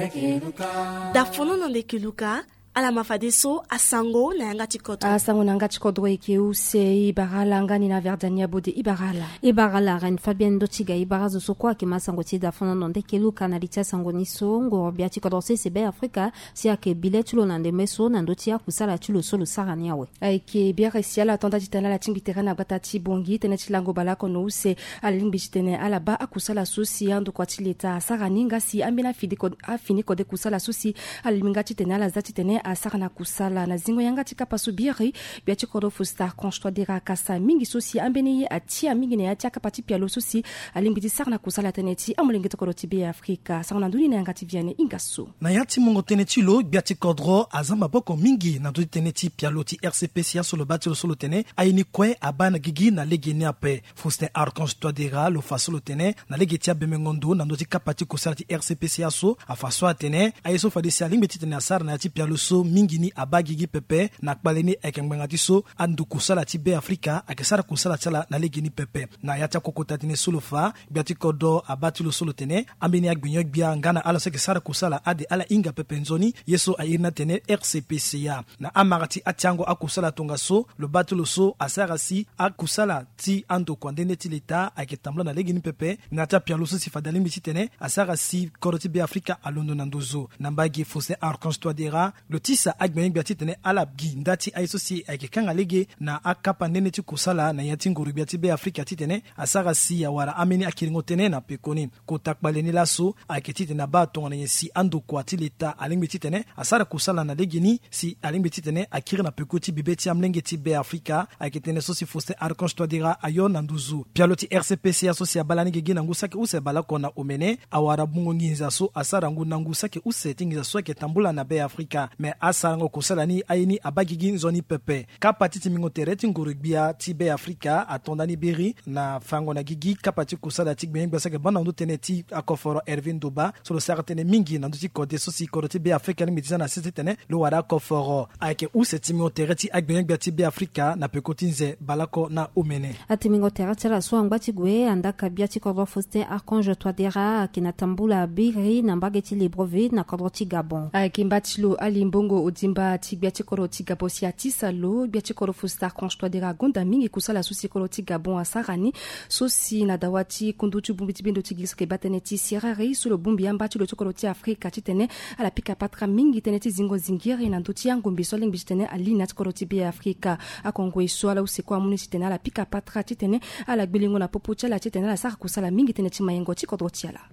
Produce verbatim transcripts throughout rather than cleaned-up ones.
Da fono nande kiluka ala mafadiso asango na yanga chikoto asango na yanga chikoto ekeu se ibarala ngani na verdania bode ibarala ibarala ran Fabien Dotiga ibarazo sokwa ke masango ti da fono nande kiluka na litia sango niso ngo bia chikoto se se be Afrika si ake biletulo nande meso nando tia kusala tulo solo sarani awe aike bia resiala tonda ditana la timbitera na batati bongi tene tilango balako no se alimbi tene ala ba akusala susi ando kwa tileta sarani ngasi ambina fidiko afini kode kusala susi aliminga tene ala zati tene asarana kusala na zingo yanga tika pasubiri bia chikodo fusta konstwadira kasa mingi susi ambeni atia mingi ne atia kapati pialo susi alimbidi sarana kusala teneti amulingi tokoro tibe Afrika sarana nduni na yanga tiviane ingasu na yati mongo teneti lo bia chikodro azamba boko mingi na nduni teneti pialo ti R C P C A solo batilo solo tene aini kwe abana gigi na legene ape fusta arkonstwadira lo fasolo tene na legetia bemengondo na ndoti kapati kusala ti R C P C A so afaswa tene aiso fadisi alimbidi tene asar na yati pialo so mingini abagigi pepe na kbaleni ekengbenga so andu kusala ti be Afrika akesara kusala chala na legini pepe na yata kokota tene solofa biati kodo abati lo solo tene ambeni agbinyo bia ngana ala se kesara kusala ade ala inga pepe nzoni yeso ayirna tene R C P C A na amarati atiango akusala tonga so lo batulo so asara si akusala ti ando kwandene ti leta aketambla na legini pepe na ta pialo so si fadali mi tene asara si koroti be Afrika alondo nandozo nambagi fose arkonstwadera lo tisa agbenye biati tene alabgi ndati aisosi akekanga lege na akapa nene ti kusala na yati nguru biati be Afrika titene asara si ya wara ameni akiringo tene na pekoni kotakbaleni laso aketi tene ba tonga na yesi ando kwa ti leta alingbe titene asara kusala na lege ni si alingbe titene akiri na pekoti bibeti amlenge ti be Afrika aketene so si foste arkonstwadira ayon na nduzu pialo ti R C P C A so si abalani gege na ngusake use balako na omene awara bungo nginza so asara ngu na ngusake use tingiza so aketambula na be Afrika me asarango kusala ni aini abagigi nzoni pepe kapati ti mingotere ti ngurubia ti be Afrika atondani beri na fango na gigi kapati kusala ti gbenye gbasake bana ndo tene ti akoforo Ervin Doba solo sartene mingi na ndo ti kode so si kode ti be Afrika ni mitisa na sisi tene lo wada akoforo ake use ti mingotere ti agbenye gba ti be Afrika na pekoti nze balako na omene ati mingotere tala so angbati gwe andaka bia ti kodro foste archange twadera kinatambula biri na mbageti Libreville na kodro ti Gabon ake mbatilo alimbongo odimba ti bia ti koro ti Gabon si atisa lo bia ti koro fusta konstwadera gonda mingi kusala susi koro ti Gabon asarani susi na dawati kundutu bumbi ti bindo ti gilso ke batene ti sirari sulo bumbi amba ti lo ti koro ti Afrika ti tene ala pika patra mingi tene ti zingo zingiri na nduti yango mbiso lengi ti tene alina ti koro ti be Afrika akongwe so ala useko amuni ti tene ala pika patra ti tene ala gbelingo na popo ti ala ti tene ala sara kusala mingi tene ti mayengo ti kodro ti ala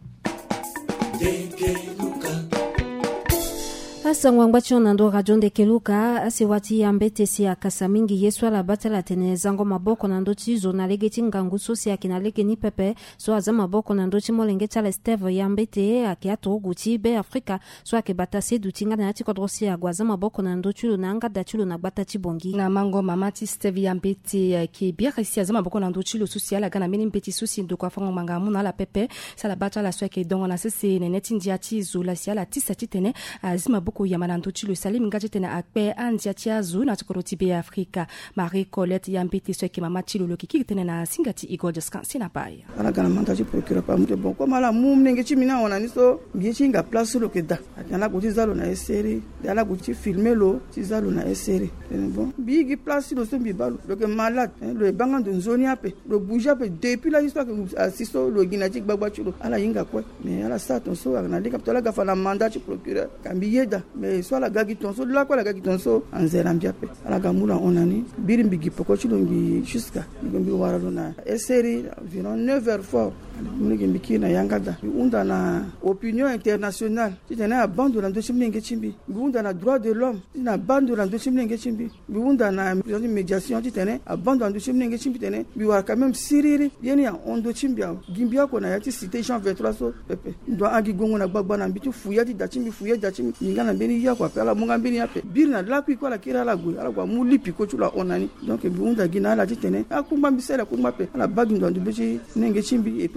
asango ngbacho nando radio de keluka asiwati ambete si akasa mingi yesu ala batala tene zango maboko nando ti zona legeti ngangu so si akina lege ni pepe so azama maboko nando ti molenge tala Steve yambete akiato guti be Afrika so ake batase du tinga na ti kodrosi agwaza maboko nando ti lo nanga datulo na bata ti bongi na mango mama ti Steve yambete ki bia resi azama maboko nando ti lo susi ala gana meni mpeti susi ndo kwa fango manga muna la pepe sala batala so ake dongo na sese nene ti ndia ti zula si ala ti sati tene azima ko yamana ndochi le salim ngaje tena akpe andia tia zu na tukoro tibe Afrika Marie Colette yambiti so ki mama chilo lokiki tena na singati Igor Jaskan sina baya ala kana mandaji procureur pa mute bon comme ala mum nenge chimina ona niso bichi nga place lo keda ala ko tizalo na série ala ko ti filmer lo tizalo na série bon bigi place lo so bibalo lo ke malade le banga de zone ape le bouger ape depuis la histoire que assisto lo ginati gbagba chulo ala yinga kwa mais ala sa ton so na de kapitola ga fa na mandaji procureur kambiyeda mais soit la gagi tonso la quoi la gagi tonso en zerambia pe ala gamula onani birimbi poko chulongi jusqu'à ngombi waralona eseri environ neuf heures fort mungi mbiki na yangada unda na opinion internationale tena bando la ndochimbi ngechimbi unda na droit de l'homme na bando la ndochimbi ngechimbi unda na médiation tena bando la ndochimbi ngechimbi tena bi wa quand même siriri yeni ya ondo chimbia gimbia ko na yati cité Jean vingt-trois so pepe ndo agi gongo na gbagba na mbitu fuyati dachimbi fuyati dachimbi ngana beni ya kwa pela munga mbini yape birna la ku ko la kira la gu ala kwa mulipi ko chula onani donc bi unda gina la tene akumba bisela kumba pe ala bagi ndo ndubeji nenge chimbi e pela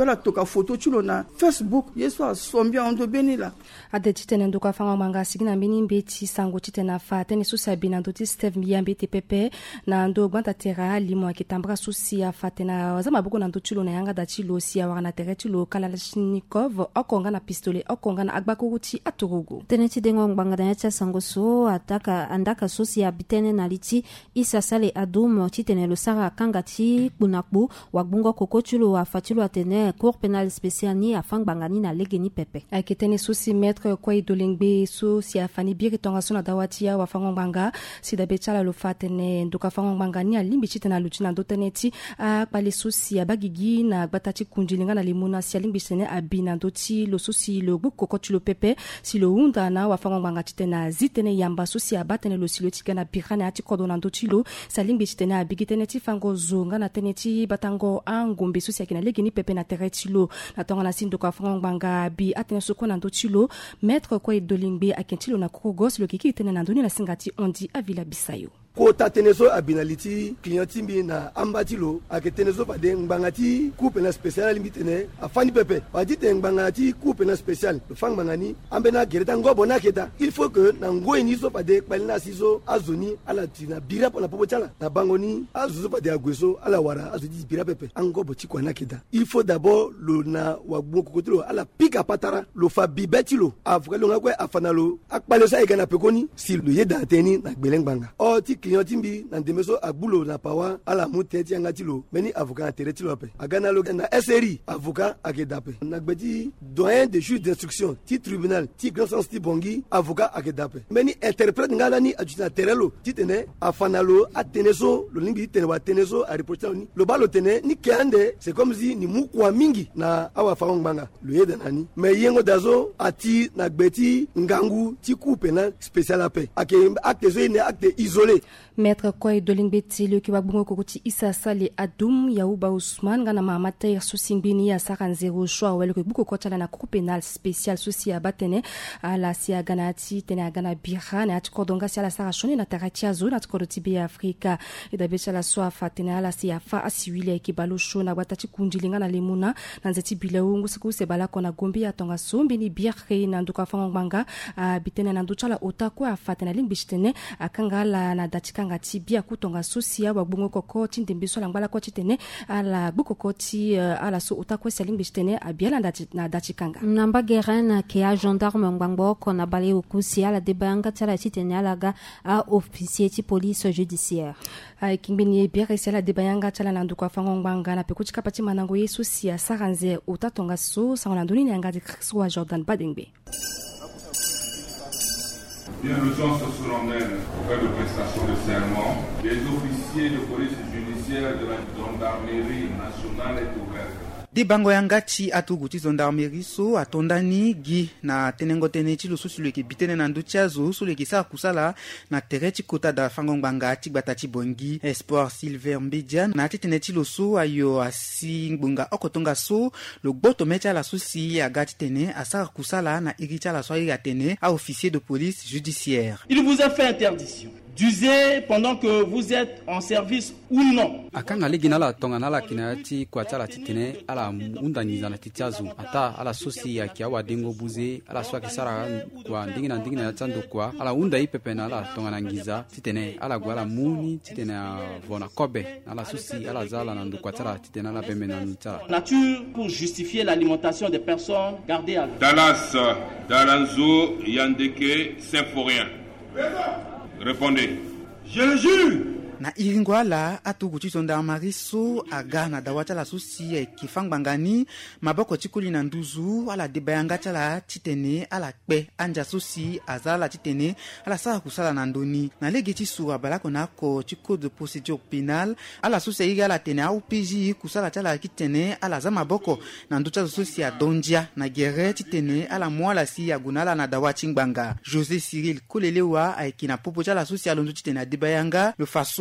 ala toka photo chulo na Facebook yeso asombia ondo benila ade titene ndoka fanga manga sigina mbini mbeti sango titena fa tene susi abina ndoti Steve Miyambi tepepe na ndo gwanta tera limo akitambra susi afatena wazama buko na ndo chulo na yanga da chilo si awana tere chulo Kalashnikov okonga na pistolet okonga na agbakuruti aturugu tene tidengo mbanga da yacha sango so ataka andaka susi abitene na liti isa sale adum titene lo sara kangati bunakbu wagbungo koko chulo afatulo atene cour pénal spécial ni afang bangani na legeni pepe akitene susi maître kwa idolengbe so si afani biri tonga sona dawatia wa fango banga si da betala lo fatene ndoka fango banga ni alimbi chitena luchina doteneti a pale susi abagigi na batati kunjilinga na limuna si alimbi sene abina ndoti lo susi lo buko kochulo pepe si lo unda na wa fango banga chitena zitene yamba susi abatene lo silo tikana birana ati kodona ndoti lo salimbi chitena abigitene ti fango zonga na teneti batango angombe susi akina legeni pepe na teretilo na tonga na sindo ka fango banga bi atene soko na ndoti lo maître kwa idolingbe akentilo na kokogos lo kiki tene na ndoni na singati ondi avila bisayo ko ta teneso abinaliti clienti mbi na ambatilo aketeneso pade ngbangati coupe na spécial limitene afani pepe wadi te ngbangati coupe na spécial le fang bangani ambena gereta ngobo na keta il faut que na ngoini so pade kbalina siso azoni ala tina bira pona popo chala na bangoni azuzo pade agweso ala wara azudi bira pepe angobo chikwa na keta il faut d'abord le na wagbo kokotilo ala pika patara lo fa bibetilo avukalo ngakwe afanalo akbalo sa egana pekoni si le yeda teni na gbelengbanga o ti client mbi na ndemeso agbulo na pawa ala muteti angatilo meni avocat na teretilo pe agana lo na S R I avocat akedape na gbedi doyen de juge d'instruction ti tribunal ti grand sens ti bongi avocat akedape meni interprète ngala ni adjudant terelo ti tene afanalo ateneso lo lingi tene wa teneso a reprocher ni lo balo tene ni kande c'est comme si ni mukwa mingi na awa fa nganga lo yeda nani me yengo dazo ati na gbeti ngangu ti coupe na spécial ape ake acte zo ne acte isolé maître Koy Dolingbeti le ki wagbungo kokoti Isa Sale Adum Yauba Ousmane ngana mamata ya susingbini ya saran zero shwa wele ko buko kotala na cour pénal spécial souci abatene ala si aganati tene agana bira na atkodonga si ala sara shone na taratia zone atkodoti be Afrika ida bechala swa fatene ala si afa asiwile ki balo shona watati kunjilinga na lemuna na nzeti bileungu siku se bala kona gombi ya tonga sombi ni birre na nduka fanganga bitene na nduchala otako afatena lingbitene akangala na datikanga tibia kutonga sosia wagbungo kokoti ndembiso langala koti tene ala bukokoti uh, ala so otako salingbitene abiala na datikanga namba gerana ke a gendarme ngbango kona bale ukusi ala debanga tala titene alaga a officier ti police judiciaire ay kimbini biere sala debayanga tala na nduka fango nganga na pekuti kapati manango yesu sia saranze otatonga so sangona ndoni nyanga de Christophe Jordan Badengbe. Bien l'audience solennelle auprès de prestation de serment, les officiers de police judiciaire de la gendarmerie nationale est ouverte. Di bango yangati atuguti gendarmerie so atondani gi na tenengo teneti lo susulu ki bitene na nduchazo sulu ki sa kusala na tereti kota da fango nganga ti batati bongi Espoir Silver Mbedian na teneti lo so ayo asi ngbunga okotonga so lo gboto mecha la susi agati tene asa kusala na iricha la so ya tene a officier de police judiciaire. Il vous a fait interdiction d'user pendant que vous êtes en service ou non. Akanga ligina la tonga na la kinati kwa chala titene ala unda niza na titiazu ata ala sosi ya kiawa dengo buze ala swa kisara kwa ndingina ndingina ya tando kwa ala unda ipepe na ala tonga na ngiza titene ala gwala muni titene vona kobe ala sosi ala zala na ndukwa chala titene ala beme na nchala. Nature pour justifier l'alimentation des personnes gardées à Dallas, Dalanzo, Yandeke, Symphorien. Répondez. Je le jure. Na iringwala atuguti gendarmerie so agana dawata la susi e kifangbangani maboko tikuli na nduzu ala debayanga chala titene ala kpe anja susi azala titene ala sa kusala na ndoni na legeti suwa balako nako tiko de procédure pénale ala susi iga ala tene au P J kusala chala kitene ala za maboko na nducha susi ya dondia na gere titene ala mwala si ya gunala na dawati ngbanga José Cyril Kolelewa aikina popo chala susi alondu titene debayanga le faso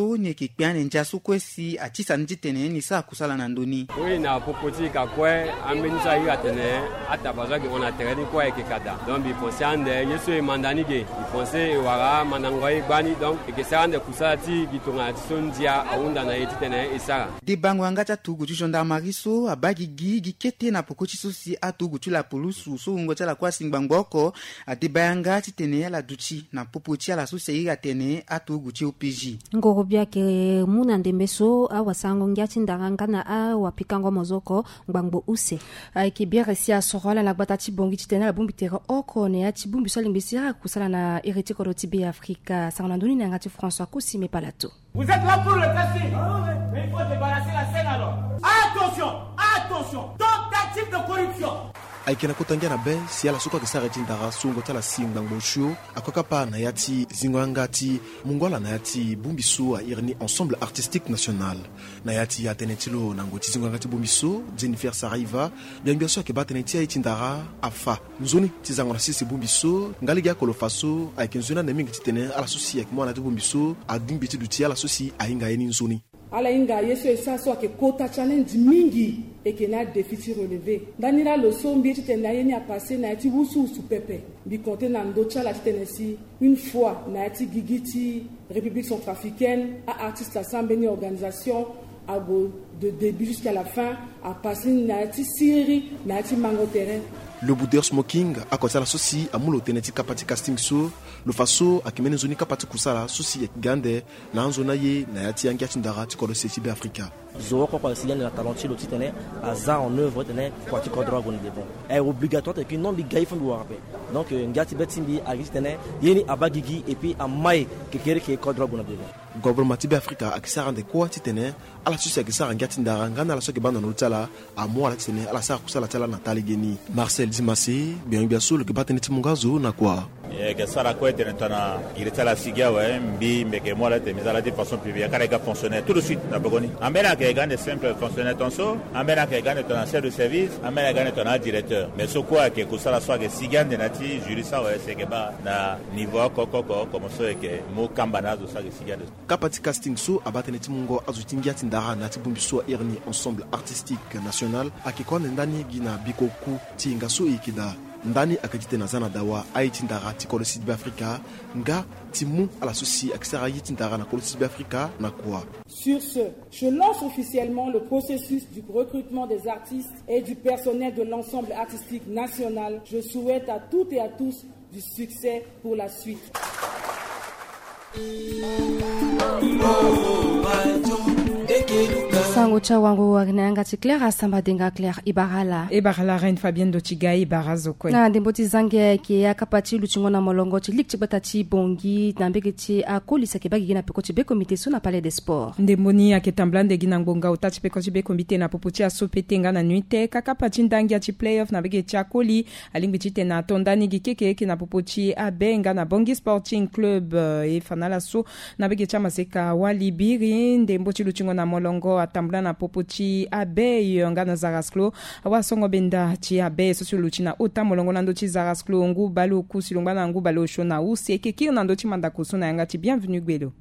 so ni kikpiane njasu kwesi atisa njitene ni saa kusala na ndoni. Oui na popoti ka kwe ambenisa yi atene atabaza ke on a tereni kwa ekekada. Donc bi pense ande yeso e mandani ke bi pense wara manangoi bani donc ke sande kusati gitonga tsondia aunda na yetene isara. De bangwanga cha tugu chushonda mariso abagi gi gikete na pokochi sosi atugu chula polusu so ngo chala kwa singbangoko adibanga titene la duchi na popoti ala sosi yi atene atugu chi upiji. Ngoko byake muna ndembeso awasango ngyati ndangana a wapikango mozoko ngbango use aiki biere sia sorola na batati bongi titena la bombi tera oko ne ati bombi so limbisira kusala na hérité korotibe Afrika sanandoni na ngati François Kosime Palato. Vous êtes là pour le casting. Ah ouais. Mais il faut débarrasser la scène alors. Attention, attention, tentative de corruption. Aikena kutangia na be si ala suka kisara jindara sungo tala singa ngoshu akoka pa na yati zingwangati mungola na yati bumbisu a irni ensemble artistique national na yati yatenetilo na ngoti zingwangati bumbisu Jennifer Saraiva biambiaso ke batenetia itindara afa nzoni tizangona sisi bumbisu ngaliga kolofaso aikenzuna na mingi titene ala susi ak mwana bumbisu adumbiti duti ala susi ainga yeni nzoni ala inga yeso esaso ke kota challenge mingi et que na déficit relevé danira lo sombi titena yeni a passé na ti wusu su pepe bi compter na ndocha la titenesi une fois na ti gigiti République centrafricaine à artiste assemblée ni organisation à go de début jusqu'à la fin à passer na ti Syrie na ti mango terrain. Le boudeur smoking a côté la souci a mulo teneti kapati casting so le faso a kimene zoni kapati kusala souci gande na nzona ye na yati angati ndara ti kodo seti be Afrika zo ko ko sien na talenti lo titene aza en œuvre tene kwa ti kodro gon de bon est obligatoire que non bi gaifon do rapé donc ngati betimbi a titene yeni abagigi et puis a mai ke kere ke kodro gon de bon gouvernement ti be Afrika a kisara de kwa titene ala souci a kisara ngati ndara ngana la so ke banda no tala a mo la titene ala sa kusala tala na taligeni Marcel Dimasi bien bien sûr que bateneti mungazo na kwa e que sara ko etena irita la sigia ouais mbi mbeke moi la te mizala de façon publique kare ga fonctionnaire tout de suite na bogoni ambena ke gane simple fonctionnaire tonso ambena ke gane ton chef de service ambena gane ton directeur mais so quoi que kusala soit que sigia de nati jurisa ouais c'est que ba na niveau kokoko comme so que mo kambana zo sa que sigia de kapati casting so abateneti mungo azutingia tindara nati bumbiso erni ensemble artistique national akikone ndani gina bikoku tinga so ikida ndani akajite na zana dawa aitindara ti kolo sud Afrika nga timu ala souci akisara yitindara na kolo sud Afrika na quoi. Sur ce, je lance officiellement le processus du recrutement des artistes et du personnel de l'ensemble artistique national. Je souhaite à toutes et à tous du succès pour la suite. Sango cha wangu wagnanga ti Claire asamba denga Claire Ibarala Ibarala Reine Fabienne do Tigai Barazo ko na ndemboti zange ki akapati luchingo na molongo ti lik batati bongi na mbegeti akolisa ke bagi na pekoti be comité so na palais des sports ndemboni aketamblande gina ngonga utati pekoti be comité na popoti asopetenga na nuite kakapati ndangi ti playoff na begeti akoli alimbiti te na tondani gikeke ke na popoti abenga na Bongi Sporting Club e fanala so na begeti maseka walibiri ndemboti luchingo na molongo atambla na popoti abe ngana Zarasklo awasongo benda ti abe so luchina ota molongo nando ti Zarasklo ngu balo kusilongba na ngu balo shona usi ekeki nando ti mandako so na yanga ti bienvenue gwelo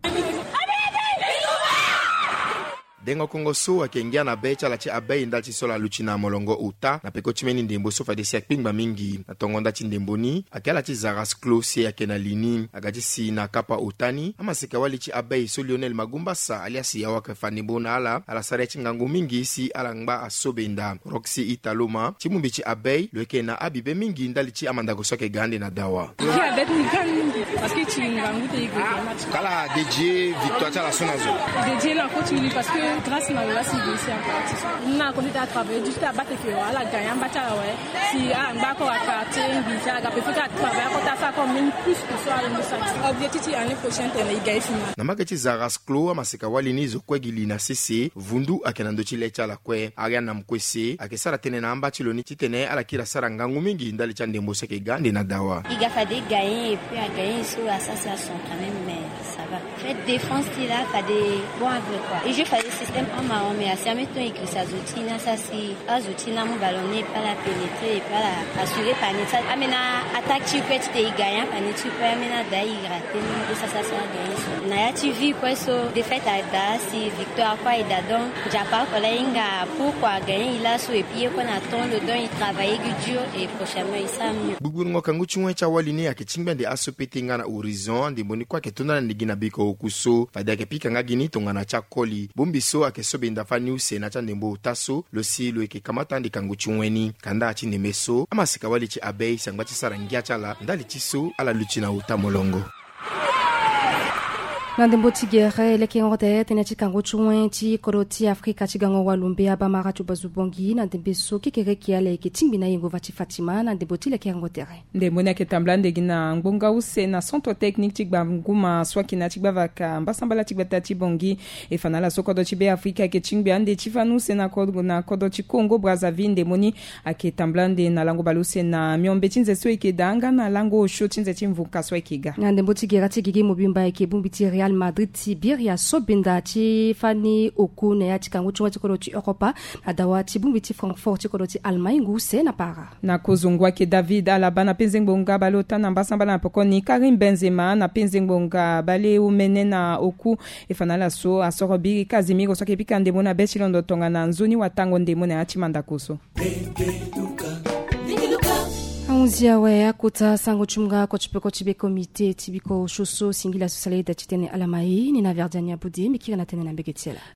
dengo kongo so akengia na becha la ti abe inda ti sola luchina molongo uta na peko chimeni ndembo so fade siak pingba mingi na tongonda ti ndemboni akela ti Zarasklo se akena lini agati si na kapa utani ama sika wali ti abe so Lionel Magumbasa alias yawa ka fanibona ala ala sare ti ngangu mingi si ala ngba asobenda Roxy Italoma ti mumbi ti abe lo ekena abibe mingi ndali ti amanda go soke gande na dawa parce que tu ngangu te kala dédié victoire ta la sonazo dédié la continue parce que grâce à la civilisation en partie on a connu à travailler juste à battre que ala gagnant battre ouais si a ngba ko akate ngisa ga pe fika travailler ko ta ça comme une plus que soit le message objectif année prochaine te il gagne final na magati Zarasklo amaseka walini zo kwegili na cc vundu akenando ti lecha la kwe aria na mkwese akesara tene na amba ti loni ti tene ala kira sara ngangu mingi ndali cha ndembo seke gande na dawa il a fallu gagner et puis à gagner sur l'association quand même mais ça va. Fait défense là, pas des bons avec quoi. Et je fais le système en marron, mais à ça mettons écrit ça zotina, ça si azotina mon ballonné pas la pénétrer et pas la assurer pas net ça. Amena attaque tu peux être gagnant, pas net tu peux amena d'ailleurs rater, ça ça ça gagner. Na ya tu vis quoi so défaite à da si victoire quoi et da donc Japon ko la inga pourquoi gagner il a so et puis qu'on attend le don il travaille dur et prochainement il s'amuse. Bugungo kangu chungwe cha waline akichimba ndi asopete ngana horizon ndi boni kwa ketona ndigina biko okuso fada ke pika ngagini tongana cha koli bombiso akesobe ndafani use na cha ndembo taso lo silo eke kamata ndi kangu chungweni kanda achinde meso amasika wali chi abei sangwa chi sarangia chala ndali chiso ala luchina utamolongo. Nandembo tigere leke ngode tene chikango chungwe chi koroti Afrika chigango walumbe abamara chubazubongi nandembe so kikere kiale ke timbina yengo vati Fatima nandembo tileke ngotere ndembo ne ketamblande gina ngbonga use na centre technique chigba nguma swakina chigba vaka mbasambala chigba tati bongi e fanala sokodo chibe Afrika ke chingbe ande chifanu se na kodo na kodo chi Congo Brazzaville ndemoni aketamblande na lango baluse na miombe chinze so ikedanga na lango sho chinze chimvuka so ikiga nandembo tigera tigigi mobimba eke bumbiti Real Madrid Siberia Sobinda chi fani okune ya chikangu chungwa chikoro chi Europa adawa chibumbi chi Frankfurt chikoro chi Allemagne nguse na para na kozongwa ke David Alaba na penzengbonga balota na mbasambala na pokoni Karim Benzema na penzengbonga bale umene na oku efanala so asorobi Casemiro so kepika ndemo na bechilondo tonga na nzuni watango ndemo na achimanda kuso Aunzia we akuta sango chumga ko chipeko chibe komite tibiko shoso singila socialite chitene alamai ni na verdania budi mikira na tene na begetiela